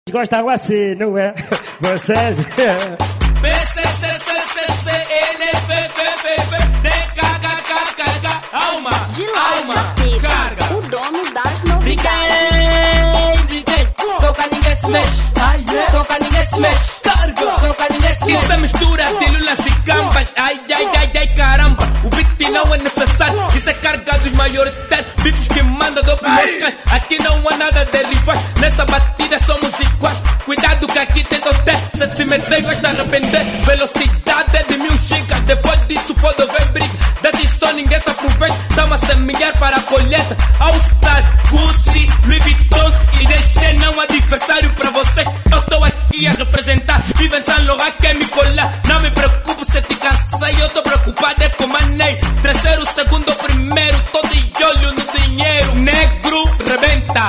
Gostam assim, não é? Vocês... Alma, carga, o dono das novidades. Briguei, toca ninguém se mexe, toca ninguém se mexe, toca ninguém se mexe. Isso é mistura de lulas e gambas, ai, caramba. O beat não é necessário, isso é carga dos maioritários. Bifes que manda do moscas, aqui não há nada de rivais. Nessa batida somos iguais, cuidado que aqui tem doté. Se te meter vais te arrepender, velocidade de 1000 gigas. Depois disso pode haver briga, decisão ninguém se aproveita. Tamo a semear para a colheita. All Star, Gucci, Louis Vuitton e deixei não adversário para vocês. Eu tô aqui a representar, vive em São Laurent que me colar. Não me preocupo se te cansei, eu tô preocupado é com manei. Terceiro, segundo, primeiro, todo de olho no dinheiro. Negro, rebenta.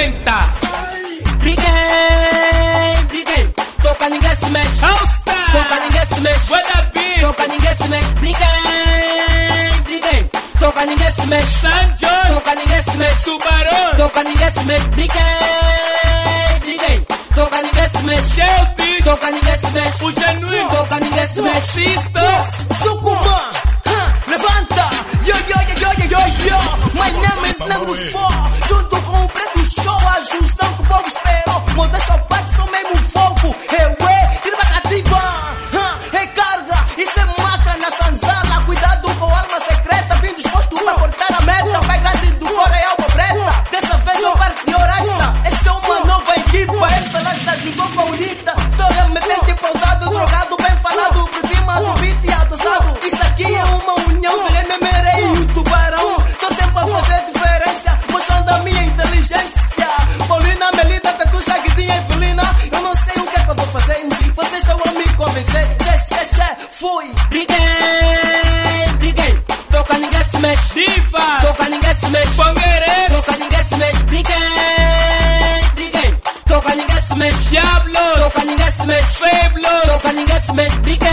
Briguei, toca ninguém se mexe. All Star, toca ninguém se mexe. Toca ninguém se mexe. Briguei, toca ninguém se mexe. Sanjo, toca ninguém se mexe. Tubarão, toca ninguém se mexe. Briguei, toca ninguém se mexe. Shelby, toca ninguém se mexe. O genuíno, toca ninguém se mexe. Sisters, Sucumã, levanta, yo. My name is Negro Fó, junto com o Preto Show, a junção que o povo esperou. Modéstia ao parte, sou mesmo fofo. Tira cativa, recarga, isso é maca na sanzala. Cuidado com a alma secreta, vim disposto pra cortar a meta. Pai grande do Coreia, pobreta. Dessa vez eu parti oracha. Essa é uma nova equipa, ele pelas ajudou com a Unita. Estou remetente, pausado, drogado, bem falado. Por cima do beat e adoçado. Isso aqui é uma união de Rememerei e o Tubarão. Tô sempre a fazer diferença, mostrando a minha inteligência. Paulina, Melida, Tatucha, Guidinha e Felina. Eu não sei o que é que eu vou fazer. Vocês estão a me convencer. Fui. Briguei, toca ninguém se mexe. Diva, toca ninguém se mexe. Pangueirense, toca ninguém se mexe. Briguei, toca ninguém se mexe. Diablo, toca ninguém se mexe. Feblo, toca ninguém se mexe. Briguei,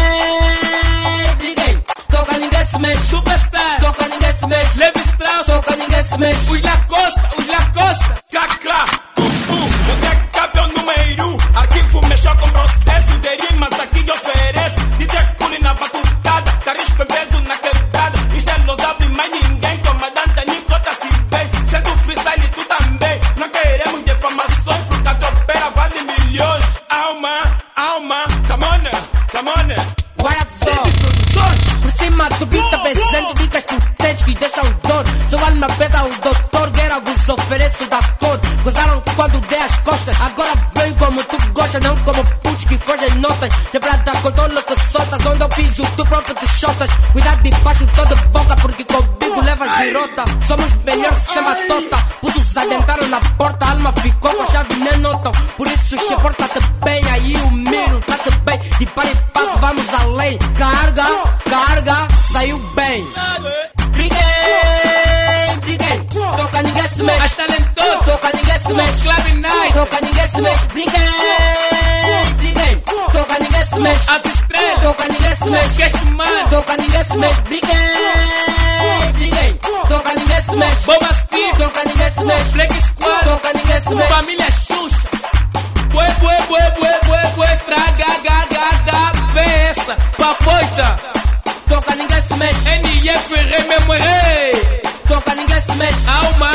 toca ninguém se mexe. Superstar, toca ninguém se mexe. Levi Strauss, toca ninguém se mexe. Os Lacosta, Cacra, o que cabe é o número. Arquivo mexeu com processo de rimas, aqui eu ofereço. DJ Culi na batucada, carisco e peso na quebrada. Isto é não sabe mais ninguém, comandante Nicota se bem. Sendo freestyle tu também, não queremos defamações, porque a tua opera vale milhões. Alma, come on. Olha só, por cima do beat pensando dicas potentes que deixam dor. Sou alma preta, o doutor Guerra vos ofereço da cor. Gozaram quando dei as costas, agora vem como tu gostas, não como putos que fogem notas. Quebrada com todo que soltas, onde eu piso tu próprio te chotas. Cuidado de baixo toda boca, porque comigo levas derrota. Somos melhores sem batota, putos adentraram na porta, a alma ficou com a chave nem notam. Por isso se porta-te bem, aí o miro tá-te bem. De par e passo vamos além. Carga, saiu bem. Briguei, toca ninguém se mexe. As talentoso, toca ninguém se mexe. Club Night, toca ninguém se mexe. Briguei, toca ninguém se mexe. As estrelas, toca ninguém se mexe. Cashman, toca ninguém se mexe. Briguei, toca ninguém se mexe. Boba Steve, toca ninguém se mexe. Black Squad, toca ninguém se mexe. Família Xuxa. Bue, estraga, peça, papoita. Toca ninguém se mexe. NF, rememorei. Toca ninguém se mexe. Alma,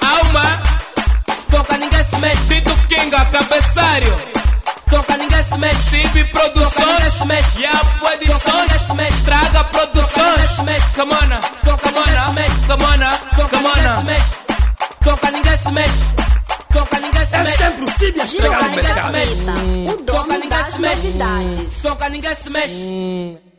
toca ninguém se mexe. Tito Kinga, cabeçário. Toca ninguém se mexe. Cibi Produções, toca ninguém se mexe. Yapo Edições, Estraga Produções. Come on, toca ninguém se mexe. Toca ninguém se mexe. Toca ninguém se mexe. É sempre o Cibi a estragar no mercado. O dono das novidades. Toca ninguém se mexe.